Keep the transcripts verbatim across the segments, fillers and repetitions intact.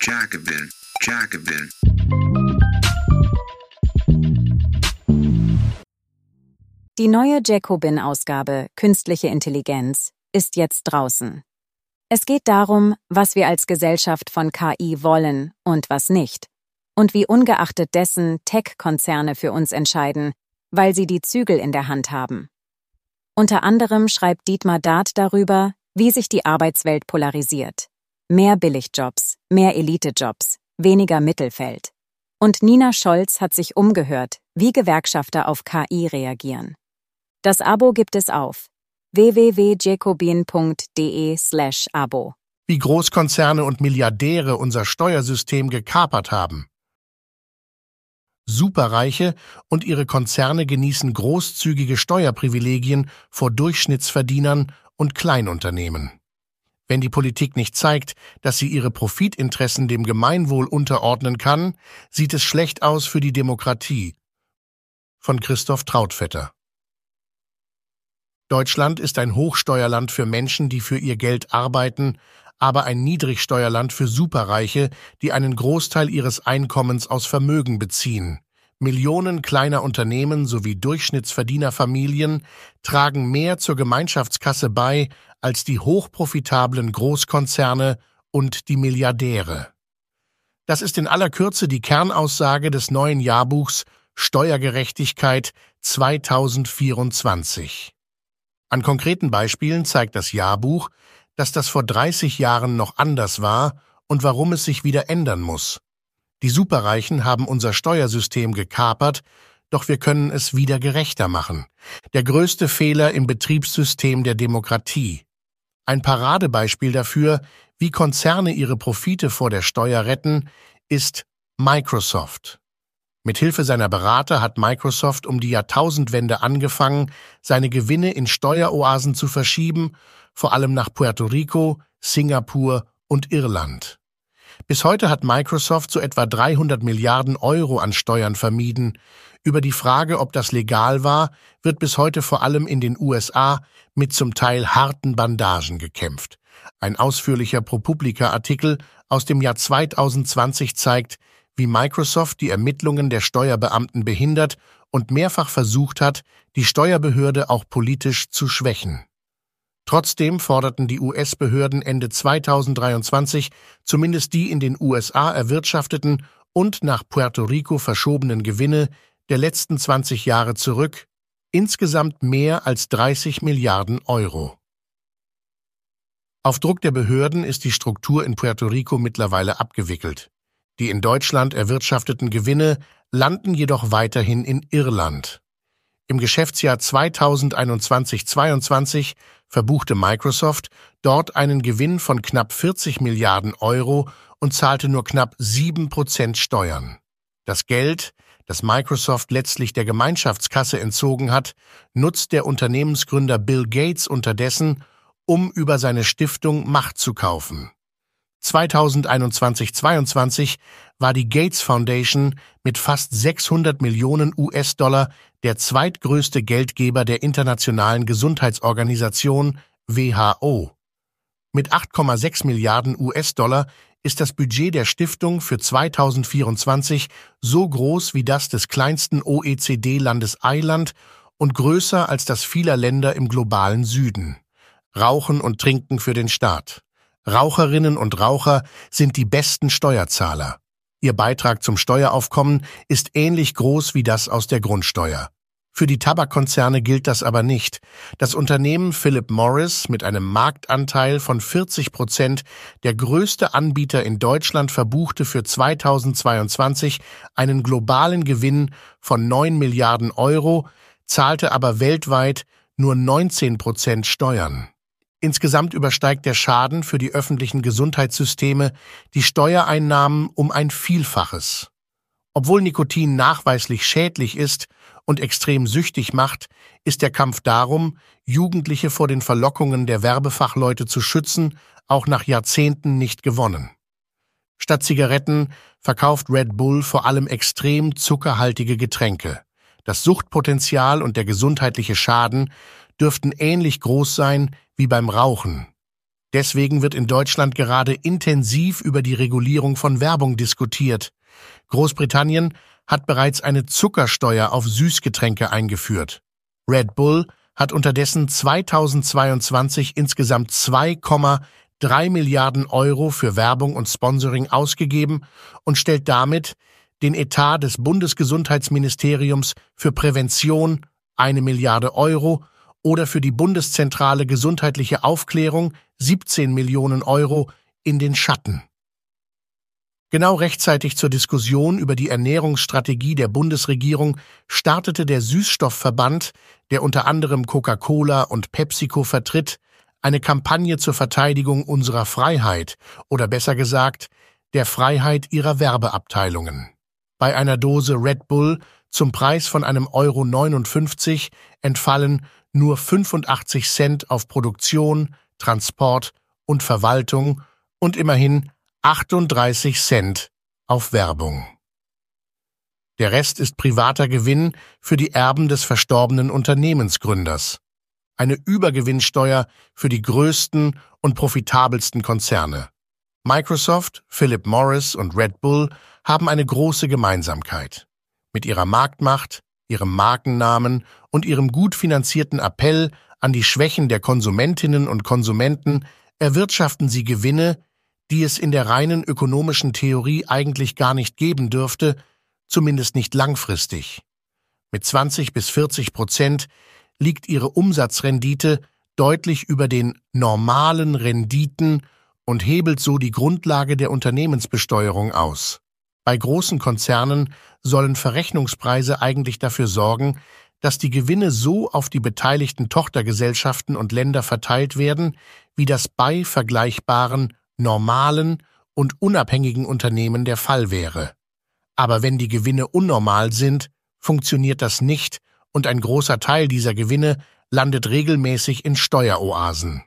Jacobin, Jacobin. Die neue Jacobin-Ausgabe Künstliche Intelligenz ist jetzt draußen. Es geht darum, was wir als Gesellschaft von K I wollen und was nicht. Und wie ungeachtet dessen Tech-Konzerne für uns entscheiden, weil sie die Zügel in der Hand haben. Unter anderem schreibt Dietmar Dart darüber, wie sich die Arbeitswelt polarisiert. Mehr Billigjobs, mehr Elitejobs, weniger Mittelfeld. Und Nina Scholz hat sich umgehört, wie Gewerkschafter auf K I reagieren. Das Abo gibt es auf w w w punkt jacobin punkt de slash abo. Wie Großkonzerne und Milliardäre unser Steuersystem gekapert haben. Superreiche und ihre Konzerne genießen großzügige Steuerprivilegien vor Durchschnittsverdienern und Kleinunternehmen. Wenn die Politik nicht zeigt, dass sie ihre Profitinteressen dem Gemeinwohl unterordnen kann, sieht es schlecht aus für die Demokratie. Von Christoph Trautvetter. Deutschland ist ein Hochsteuerland für Menschen, die für ihr Geld arbeiten, aber ein Niedrigsteuerland für Superreiche, die einen Großteil ihres Einkommens aus Vermögen beziehen. Millionen kleiner Unternehmen sowie Durchschnittsverdienerfamilien tragen mehr zur Gemeinschaftskasse bei als die hochprofitablen Großkonzerne und die Milliardäre. Das ist in aller Kürze die Kernaussage des neuen Jahrbuchs Steuergerechtigkeit zweitausendvierundzwanzig. An konkreten Beispielen zeigt das Jahrbuch, dass das vor dreißig Jahren noch anders war und warum es sich wieder ändern muss. Die Superreichen haben unser Steuersystem gekapert, doch wir können es wieder gerechter machen. Der größte Fehler im Betriebssystem der Demokratie. Ein Paradebeispiel dafür, wie Konzerne ihre Profite vor der Steuer retten, ist Microsoft. Mithilfe seiner Berater hat Microsoft um die Jahrtausendwende angefangen, seine Gewinne in Steueroasen zu verschieben, vor allem nach Puerto Rico, Singapur und Irland. Bis heute hat Microsoft so etwa dreihundert Milliarden Euro an Steuern vermieden. Über die Frage, ob das legal war, wird bis heute vor allem in den U S A mit zum Teil harten Bandagen gekämpft. Ein ausführlicher ProPublica-Artikel aus dem Jahr zweitausendzwanzig zeigt, wie Microsoft die Ermittlungen der Steuerbeamten behindert und mehrfach versucht hat, die Steuerbehörde auch politisch zu schwächen. Trotzdem forderten die U S-Behörden Ende zweitausenddreiundzwanzig zumindest die in den U S A erwirtschafteten und nach Puerto Rico verschobenen Gewinne der letzten zwanzig Jahre zurück, insgesamt mehr als dreißig Milliarden Euro. Auf Druck der Behörden ist die Struktur in Puerto Rico mittlerweile abgewickelt. Die in Deutschland erwirtschafteten Gewinne landen jedoch weiterhin in Irland. Im Geschäftsjahr zweitausendeinundzwanzig zweiundzwanzig verbuchte Microsoft dort einen Gewinn von knapp vierzig Milliarden Euro und zahlte nur knapp sieben Prozent Steuern. Das Geld, das Microsoft letztlich der Gemeinschaftskasse entzogen hat, nutzt der Unternehmensgründer Bill Gates unterdessen, um über seine Stiftung Macht zu kaufen. zweitausendeinundzwanzig zweiundzwanzig war die Gates Foundation mit fast sechshundert Millionen U S-Dollar der zweitgrößte Geldgeber der Internationalen Gesundheitsorganisation W H O. Mit acht Komma sechs Milliarden U S-Dollar ist das Budget der Stiftung für zweitausendvierundzwanzig so groß wie das des kleinsten O E C D-Landes Irland und größer als das vieler Länder im globalen Süden. Rauchen und Trinken für den Staat. Raucherinnen und Raucher sind die besten Steuerzahler. Ihr Beitrag zum Steueraufkommen ist ähnlich groß wie das aus der Grundsteuer. Für die Tabakkonzerne gilt das aber nicht. Das Unternehmen Philip Morris mit einem Marktanteil von vierzig Prozent, der größte Anbieter in Deutschland, verbuchte für zweitausendzweiundzwanzig einen globalen Gewinn von neun Milliarden Euro, zahlte aber weltweit nur neunzehn Prozent Steuern. Insgesamt übersteigt der Schaden für die öffentlichen Gesundheitssysteme die Steuereinnahmen um ein Vielfaches. Obwohl Nikotin nachweislich schädlich ist und extrem süchtig macht, ist der Kampf darum, Jugendliche vor den Verlockungen der Werbefachleute zu schützen, auch nach Jahrzehnten nicht gewonnen. Statt Zigaretten verkauft Red Bull vor allem extrem zuckerhaltige Getränke. Das Suchtpotenzial und der gesundheitliche Schaden dürften ähnlich groß sein wie beim Rauchen. Deswegen wird in Deutschland gerade intensiv über die Regulierung von Werbung diskutiert. Großbritannien hat bereits eine Zuckersteuer auf Süßgetränke eingeführt. Red Bull hat unterdessen zweitausendzweiundzwanzig insgesamt zwei Komma drei Milliarden Euro für Werbung und Sponsoring ausgegeben und stellt damit den Etat des Bundesgesundheitsministeriums für Prävention eine Milliarde Euro oder für die Bundeszentrale gesundheitliche Aufklärung siebzehn Millionen Euro in den Schatten. Genau rechtzeitig zur Diskussion über die Ernährungsstrategie der Bundesregierung startete der Süßstoffverband, der unter anderem Coca-Cola und PepsiCo vertritt, eine Kampagne zur Verteidigung unserer Freiheit oder besser gesagt, der Freiheit ihrer Werbeabteilungen. Bei einer Dose Red Bull zum Preis von einem Euro neunundfünfzig entfallen nur fünfundachtzig Cent auf Produktion, Transport und Verwaltung und immerhin achtunddreißig Cent auf Werbung. Der Rest ist privater Gewinn für die Erben des verstorbenen Unternehmensgründers. Eine Übergewinnsteuer für die größten und profitabelsten Konzerne. Microsoft, Philip Morris und Red Bull haben eine große Gemeinsamkeit. Mit ihrer Marktmacht, ihrem Markennamen und ihrem gut finanzierten Appell an die Schwächen der Konsumentinnen und Konsumenten erwirtschaften sie Gewinne, die es in der reinen ökonomischen Theorie eigentlich gar nicht geben dürfte, zumindest nicht langfristig. Mit zwanzig bis vierzig Prozent liegt ihre Umsatzrendite deutlich über den normalen Renditen und hebelt so die Grundlage der Unternehmensbesteuerung aus. Bei großen Konzernen sollen Verrechnungspreise eigentlich dafür sorgen, dass die Gewinne so auf die beteiligten Tochtergesellschaften und Länder verteilt werden, wie das bei vergleichbaren, normalen und unabhängigen Unternehmen der Fall wäre. Aber wenn die Gewinne unnormal sind, funktioniert das nicht und ein großer Teil dieser Gewinne landet regelmäßig in Steueroasen.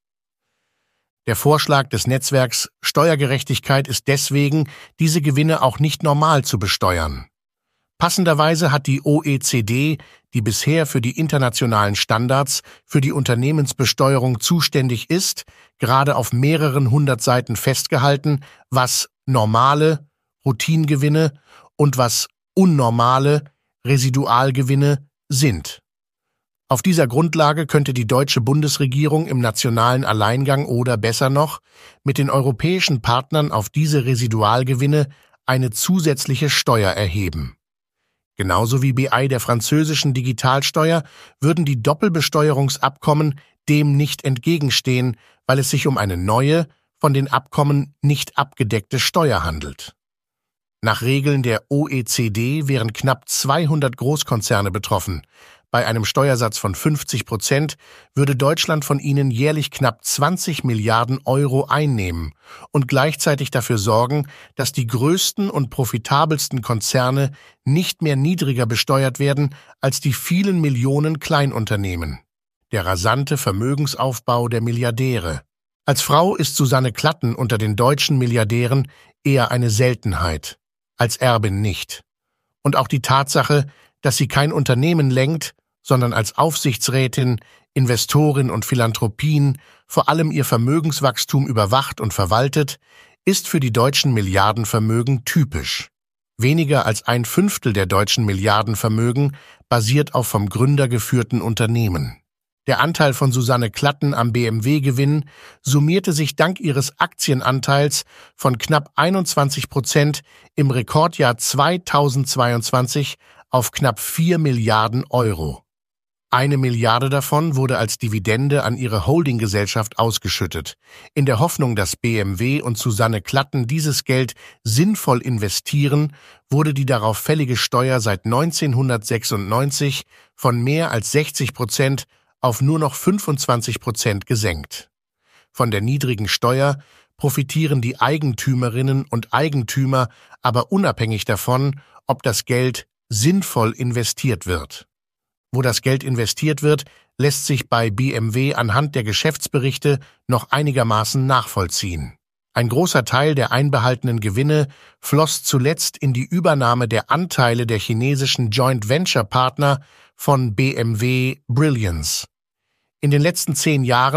Der Vorschlag des Netzwerks Steuergerechtigkeit ist deswegen, diese Gewinne auch nicht normal zu besteuern. Passenderweise hat die O E C D, die bisher für die internationalen Standards für die Unternehmensbesteuerung zuständig ist, gerade auf mehreren hundert Seiten festgehalten, was normale Routinegewinne und was unnormale Residualgewinne sind. Auf dieser Grundlage könnte die deutsche Bundesregierung im nationalen Alleingang oder besser noch mit den europäischen Partnern auf diese Residualgewinne eine zusätzliche Steuer erheben. Genauso wie B I der französischen Digitalsteuer würden die Doppelbesteuerungsabkommen dem nicht entgegenstehen, weil es sich um eine neue, von den Abkommen nicht abgedeckte Steuer handelt. Nach Regeln der O E C D wären knapp zweihundert Großkonzerne betroffen. Bei einem Steuersatz von fünfzig Prozent würde Deutschland von ihnen jährlich knapp zwanzig Milliarden Euro einnehmen und gleichzeitig dafür sorgen, dass die größten und profitabelsten Konzerne nicht mehr niedriger besteuert werden als die vielen Millionen Kleinunternehmen. Der rasante Vermögensaufbau der Milliardäre. Als Frau ist Susanne Klatten unter den deutschen Milliardären eher eine Seltenheit, als Erbin nicht. Und auch die Tatsache, dass sie kein Unternehmen lenkt, sondern als Aufsichtsrätin, Investorin und Philanthropin vor allem ihr Vermögenswachstum überwacht und verwaltet, ist für die deutschen Milliardenvermögen typisch. Weniger als ein Fünftel der deutschen Milliardenvermögen basiert auf vom Gründer geführten Unternehmen. Der Anteil von Susanne Klatten am B M W-Gewinn summierte sich dank ihres Aktienanteils von knapp einundzwanzig Prozent im Rekordjahr zweitausendzweiundzwanzig auf knapp vier Milliarden Euro. Eine Milliarde davon wurde als Dividende an ihre Holdinggesellschaft ausgeschüttet, in der Hoffnung, dass B M W und Susanne Klatten dieses Geld sinnvoll investieren, wurde die darauf fällige Steuer seit neunzehnhundertsechsundneunzig von mehr als sechzig Prozent auf nur noch fünfundzwanzig Prozent gesenkt. Von der niedrigen Steuer profitieren die Eigentümerinnen und Eigentümer aber unabhängig davon, ob das Geld sinnvoll investiert wird. Wo das Geld investiert wird, lässt sich bei B M W anhand der Geschäftsberichte noch einigermaßen nachvollziehen. Ein großer Teil der einbehaltenen Gewinne floss zuletzt in die Übernahme der Anteile der chinesischen Joint Venture Partner von B M W Brilliance. In den letzten zehn Jahren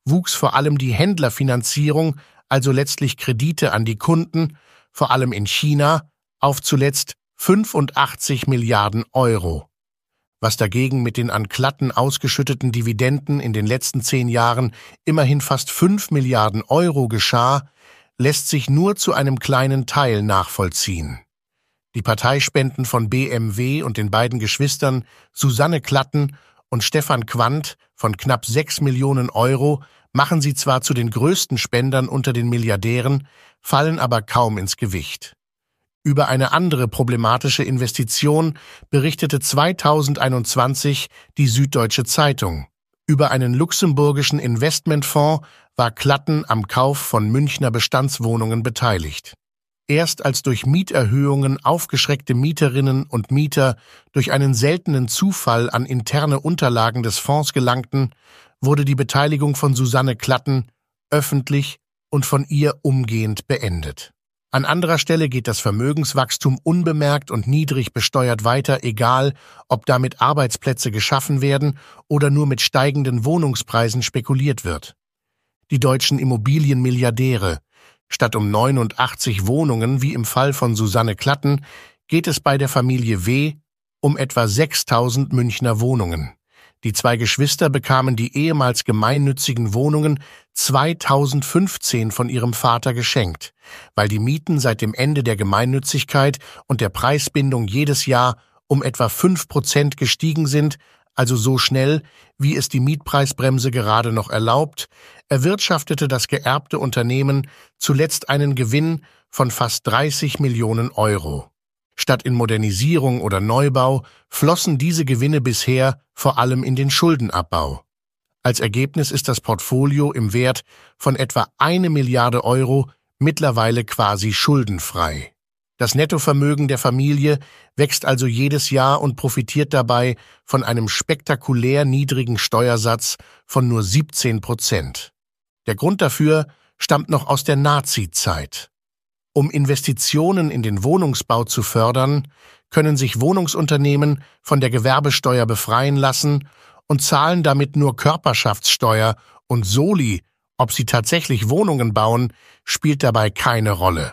wuchs vor allem die Händlerfinanzierung, also letztlich Kredite an die Kunden, vor allem in China, auf zuletzt fünfundachtzig Milliarden Euro. Was dagegen mit den an Klatten ausgeschütteten Dividenden in den letzten zehn Jahren immerhin fast fünf Milliarden Euro geschah, lässt sich nur zu einem kleinen Teil nachvollziehen. Die Parteispenden von B M W und den beiden Geschwistern Susanne Klatten und Stefan Quandt von knapp sechs Millionen Euro machen sie zwar zu den größten Spendern unter den Milliardären, fallen aber kaum ins Gewicht. Über eine andere problematische Investition berichtete zweitausendeinundzwanzig die Süddeutsche Zeitung. Über einen luxemburgischen Investmentfonds war Klatten am Kauf von Münchner Bestandswohnungen beteiligt. Erst als durch Mieterhöhungen aufgeschreckte Mieterinnen und Mieter durch einen seltenen Zufall an interne Unterlagen des Fonds gelangten, wurde die Beteiligung von Susanne Klatten öffentlich und von ihr umgehend beendet. An anderer Stelle geht das Vermögenswachstum unbemerkt und niedrig besteuert weiter, egal ob damit Arbeitsplätze geschaffen werden oder nur mit steigenden Wohnungspreisen spekuliert wird. Die deutschen Immobilienmilliardäre. Statt um neunundachtzig Wohnungen, wie im Fall von Susanne Klatten, geht es bei der Familie W. um etwa sechstausend Münchner Wohnungen. Die zwei Geschwister bekamen die ehemals gemeinnützigen Wohnungen zweitausendfünfzehn von ihrem Vater geschenkt, weil die Mieten seit dem Ende der Gemeinnützigkeit und der Preisbindung jedes Jahr um etwa fünf Prozent gestiegen sind, also so schnell, wie es die Mietpreisbremse gerade noch erlaubt, erwirtschaftete das geerbte Unternehmen zuletzt einen Gewinn von fast dreißig Millionen Euro. Statt in Modernisierung oder Neubau flossen diese Gewinne bisher vor allem in den Schuldenabbau. Als Ergebnis ist das Portfolio im Wert von etwa eine Milliarde Euro mittlerweile quasi schuldenfrei. Das Nettovermögen der Familie wächst also jedes Jahr und profitiert dabei von einem spektakulär niedrigen Steuersatz von nur siebzehn Prozent. Der Grund dafür stammt noch aus der Nazi-Zeit. Um Investitionen in den Wohnungsbau zu fördern, können sich Wohnungsunternehmen von der Gewerbesteuer befreien lassen und zahlen damit nur Körperschaftssteuer und Soli, ob sie tatsächlich Wohnungen bauen, spielt dabei keine Rolle.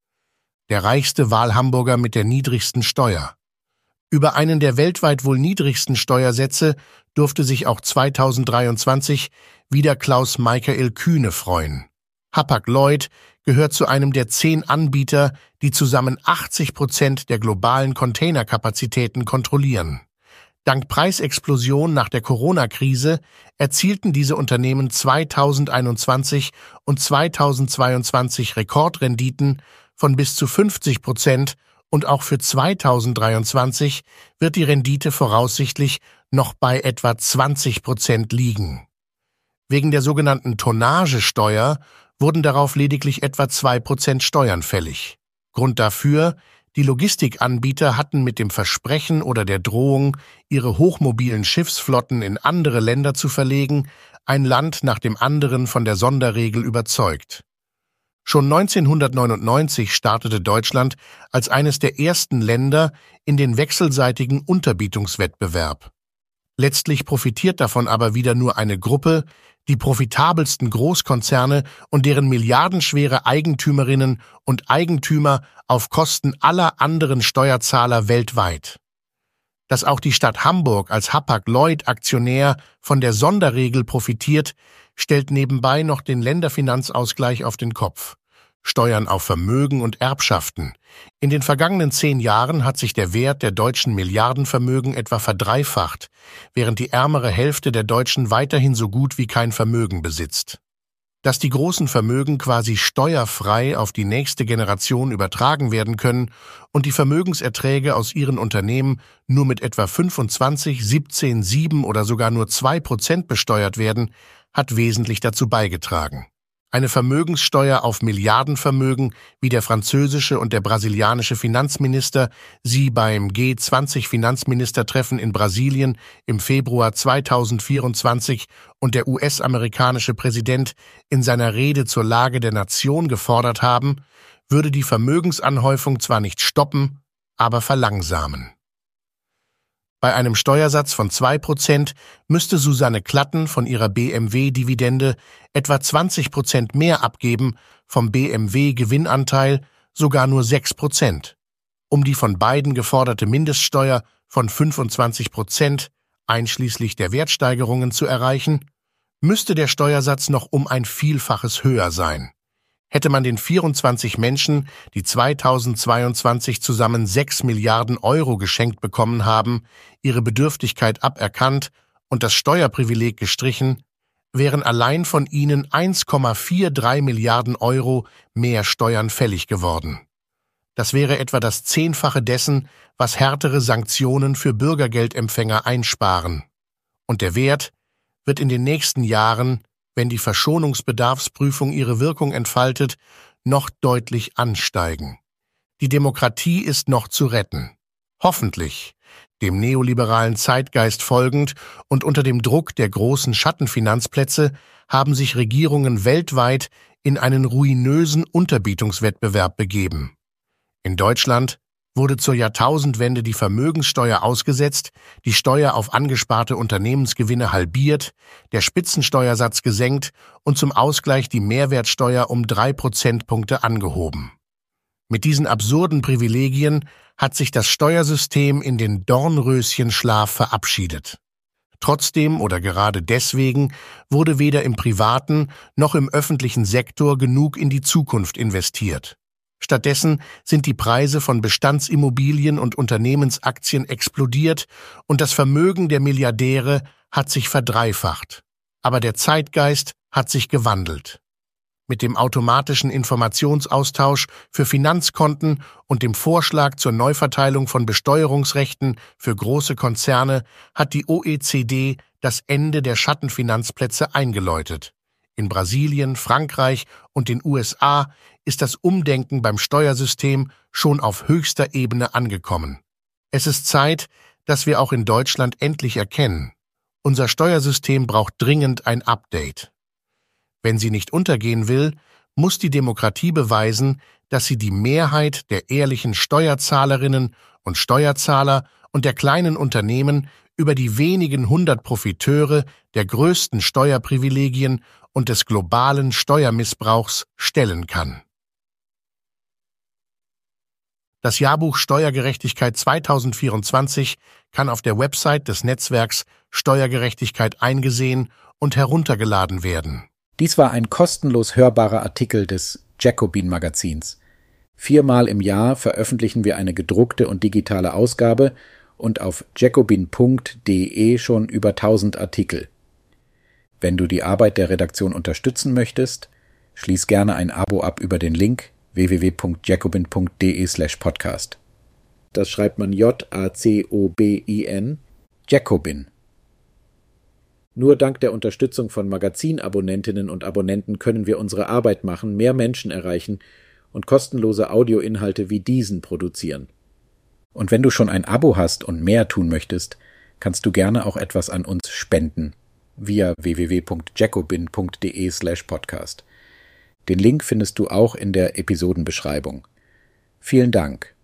Der reichste Wahlhamburger mit der niedrigsten Steuer. Über einen der weltweit wohl niedrigsten Steuersätze durfte sich auch zweitausenddreiundzwanzig wieder Klaus Michael Kühne freuen. Hapag-Lloyd gehört zu einem der zehn Anbieter, die zusammen achtzig Prozent der globalen Containerkapazitäten kontrollieren. Dank Preisexplosion nach der Corona-Krise erzielten diese Unternehmen zweitausendeinundzwanzig und zweitausendzweiundzwanzig Rekordrenditen von bis zu fünfzig Prozent und auch für zweitausenddreiundzwanzig wird die Rendite voraussichtlich noch bei etwa zwanzig Prozent liegen. Wegen der sogenannten Tonnagesteuer wurden darauf lediglich etwa zwei Prozent Steuern fällig. Grund dafür: Die Logistikanbieter hatten mit dem Versprechen oder der Drohung, ihre hochmobilen Schiffsflotten in andere Länder zu verlegen, ein Land nach dem anderen von der Sonderregel überzeugt. Schon neunzehnhundertneunundneunzig startete Deutschland als eines der ersten Länder in den wechselseitigen Unterbietungswettbewerb. Letztlich profitiert davon aber wieder nur eine Gruppe, die profitabelsten Großkonzerne und deren milliardenschwere Eigentümerinnen und Eigentümer auf Kosten aller anderen Steuerzahler weltweit. Dass auch die Stadt Hamburg als Hapag-Lloyd-Aktionär von der Sonderregel profitiert, stellt nebenbei noch den Länderfinanzausgleich auf den Kopf. Steuern auf Vermögen und Erbschaften. In den vergangenen zehn Jahren hat sich der Wert der deutschen Milliardenvermögen etwa verdreifacht, während die ärmere Hälfte der Deutschen weiterhin so gut wie kein Vermögen besitzt. Dass die großen Vermögen quasi steuerfrei auf die nächste Generation übertragen werden können und die Vermögenserträge aus ihren Unternehmen nur mit etwa fünfundzwanzig, siebzehn, sieben oder sogar nur zwei Prozent besteuert werden, hat wesentlich dazu beigetragen. Eine Vermögenssteuer auf Milliardenvermögen, wie der französische und der brasilianische Finanzminister sie beim G zwanzig Finanzministertreffen in Brasilien im Februar zweitausendvierundzwanzig und der U S-amerikanische Präsident in seiner Rede zur Lage der Nation gefordert haben, würde die Vermögensanhäufung zwar nicht stoppen, aber verlangsamen. Bei einem Steuersatz von zwei Prozent müsste Susanne Klatten von ihrer B M W-Dividende etwa zwanzig Prozent mehr abgeben, vom B M W-Gewinnanteil sogar nur sechs Prozent. Um die von beiden geforderte Mindeststeuer von fünfundzwanzig Prozent einschließlich der Wertsteigerungen zu erreichen, müsste der Steuersatz noch um ein Vielfaches höher sein. Hätte man den vierundzwanzig Menschen, die zweitausendzweiundzwanzig zusammen sechs Milliarden Euro geschenkt bekommen haben, ihre Bedürftigkeit aberkannt und das Steuerprivileg gestrichen, wären allein von ihnen eins Komma dreiundvierzig Milliarden Euro mehr Steuern fällig geworden. Das wäre etwa das Zehnfache dessen, was härtere Sanktionen für Bürgergeldempfänger einsparen. Und der Wert wird in den nächsten Jahren, wenn die Verschonungsbedarfsprüfung ihre Wirkung entfaltet, noch deutlich ansteigen. Die Demokratie ist noch zu retten. Hoffentlich, dem neoliberalen Zeitgeist folgend und unter dem Druck der großen Schattenfinanzplätze, haben sich Regierungen weltweit in einen ruinösen Unterbietungswettbewerb begeben. In Deutschland wurde zur Jahrtausendwende die Vermögenssteuer ausgesetzt, die Steuer auf angesparte Unternehmensgewinne halbiert, der Spitzensteuersatz gesenkt und zum Ausgleich die Mehrwertsteuer um drei Prozentpunkte angehoben. Mit diesen absurden Privilegien hat sich das Steuersystem in den Dornröschenschlaf verabschiedet. Trotzdem oder gerade deswegen wurde weder im privaten noch im öffentlichen Sektor genug in die Zukunft investiert. Stattdessen sind die Preise von Bestandsimmobilien und Unternehmensaktien explodiert und das Vermögen der Milliardäre hat sich verdreifacht. Aber der Zeitgeist hat sich gewandelt. Mit dem automatischen Informationsaustausch für Finanzkonten und dem Vorschlag zur Neuverteilung von Besteuerungsrechten für große Konzerne hat die O E C D das Ende der Schattenfinanzplätze eingeläutet. In Brasilien, Frankreich und den U S A ist das Umdenken beim Steuersystem schon auf höchster Ebene angekommen. Es ist Zeit, dass wir auch in Deutschland endlich erkennen: Unser Steuersystem braucht dringend ein Update. Wenn sie nicht untergehen will, muss die Demokratie beweisen, dass sie die Mehrheit der ehrlichen Steuerzahlerinnen und Steuerzahler und der kleinen Unternehmen über die wenigen hundert Profiteure der größten Steuerprivilegien und des globalen Steuermissbrauchs stellen kann. Das Jahrbuch Steuergerechtigkeit zweitausendvierundzwanzig kann auf der Website des Netzwerks Steuergerechtigkeit eingesehen und heruntergeladen werden. Dies war ein kostenlos hörbarer Artikel des Jacobin Magazins. Viermal im Jahr veröffentlichen wir eine gedruckte und digitale Ausgabe und auf jacobin punkt de schon über tausend Artikel. Wenn du die Arbeit der Redaktion unterstützen möchtest, schließ gerne ein Abo ab über den Link w w w punkt jacobin punkt de slash podcast. Das schreibt man J A C O B I N, Jacobin. Nur dank der Unterstützung von Magazinabonnentinnen und Abonnenten können wir unsere Arbeit machen, mehr Menschen erreichen und kostenlose Audioinhalte wie diesen produzieren. Und wenn du schon ein Abo hast und mehr tun möchtest, kannst du gerne auch etwas an uns spenden via w w w punkt jacobin punkt de slash podcast. Den Link findest du auch in der Episodenbeschreibung. Vielen Dank.